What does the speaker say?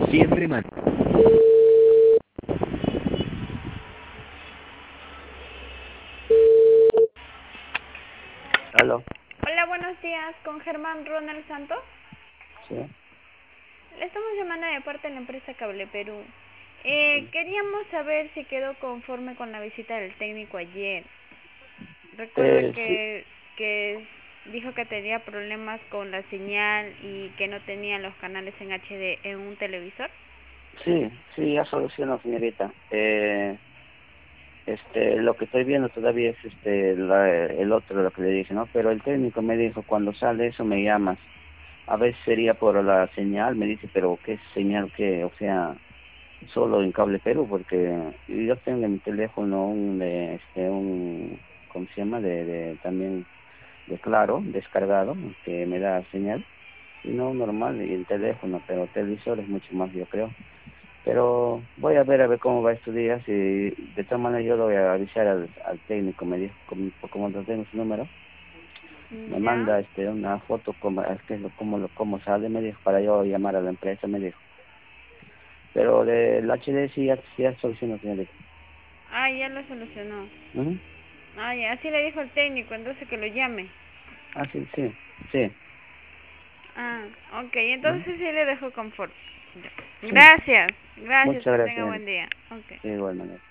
Siempre man. Aló, Hola, buenos días, con Germán Ronald Santos. sí, Le estamos llamando de parte de la empresa Cable Perú. sí. Queríamos saber si quedó conforme con la visita del técnico ayer. Recuerda Sí, que dijo que tenía problemas con la señal y que no tenía los canales en HD en un televisor. sí, ya solucionó, señorita. Lo que estoy viendo todavía es el otro, lo que le dije, ¿no? Pero el técnico me dijo, cuando sale eso me llamas. A veces sería por la señal, me dice, pero ¿qué señal qué? O sea, solo en Cable Perú, porque yo tengo en mi teléfono ¿cómo se llama? También de Claro, descargado, que me da señal. Y no normal, y el teléfono, pero televisor es mucho más, yo creo. Pero voy a ver cómo va estos días y de todas maneras yo lo voy a avisar al técnino, me dijo, como no tengo su número, me Ya. manda una foto como, es que cómo sale, me dijo, para yo llamar a la empresa, me dijo. Pero del HD sí ya solucionó, señorita. Ah, ya lo solucionó. Ujú. Ah, ya, así le dijo el técnico, entonces que lo llame. Ah, sí, sí, sí. Ah, ok, Ujú. entonces sí le dejo confort. Ya. Sí, Gracias, muchas que gracias, tenga buen señorita. día. Ok. Sí, igual manera.